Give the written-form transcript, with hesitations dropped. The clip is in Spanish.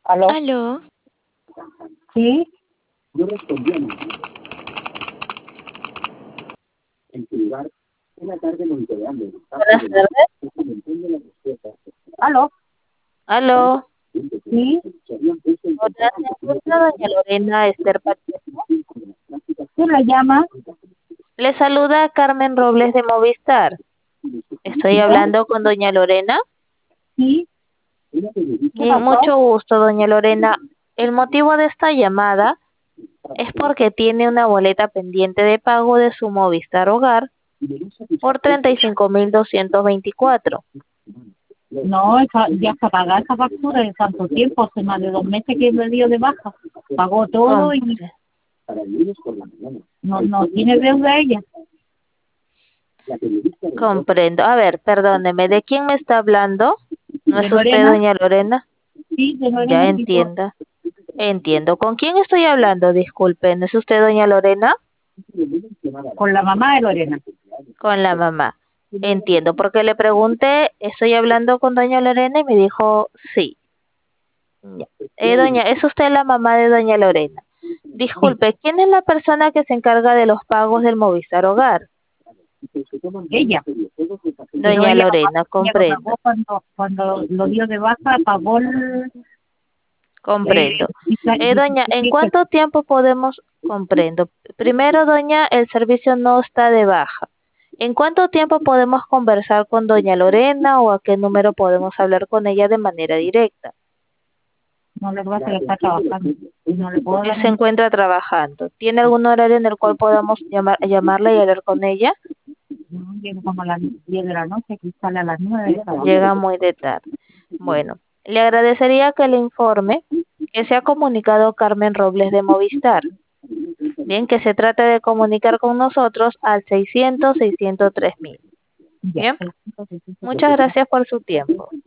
¿Aló? Aló, Sí, buenas tardes. aló, Aló, sí. hola, se encuentra doña Lorena Esther Pacheco. ¿Quién la llama? Le saluda Carmen Robles de Movistar. Estoy ¿Ya? hablando con doña Lorena. Sí. ¿Qué Bien, pasó? mucho gusto, doña Lorena. El motivo de esta llamada es porque tiene una boleta pendiente de pago de su Movistar Hogar por 35.224. No, ya está pagada esa factura de tanto tiempo, hace más de 2 meses que me dio de baja. Pagó todo y Compre- no tiene deuda ella. Comprendo. A ver, perdóneme, ¿de quién me está hablando? ¿No De es usted Lorena, doña Lorena? sí, de Ya Lorena Titor, entienda. Entiendo. ¿Con quién estoy hablando? Disculpen. ¿Es usted doña Lorena? con la mamá de Lorena. Con la mamá. Entiendo, porque le pregunté, ¿estoy hablando con doña Lorena? Y me dijo, sí. Ya. Doña, ¿es usted la mamá de doña Lorena? Sí, Disculpe, ¿quién es la persona que se encarga de los pagos del Movistar Hogar? ella. Pero Doña Lorena, ella lo comprendo, pagó cuando lo dio de baja, pagó el, comprendo. Doña, ¿en 16.000 pesos. cuánto tiempo podemos? Comprendo. Primero, doña, el servicio no está de baja. ¿En cuánto tiempo podemos conversar con doña Lorena o a qué número podemos hablar con ella de manera directa? No le voy a hacer estar trabajando. No le puedo dar Se un... encuentra trabajando. ¿Tiene algún horario en el cual podamos llamarla y hablar con ella? No, llego como a las 10 de la noche, aquí sale a las 9 de trabajo. Llega muy de tarde. Bueno, le agradecería que le informe que se ha comunicado Carmen Robles de Movistar. Bien, que se trate de comunicar con nosotros al 600-603.000. Ya, Bien, muchas gracias por su tiempo.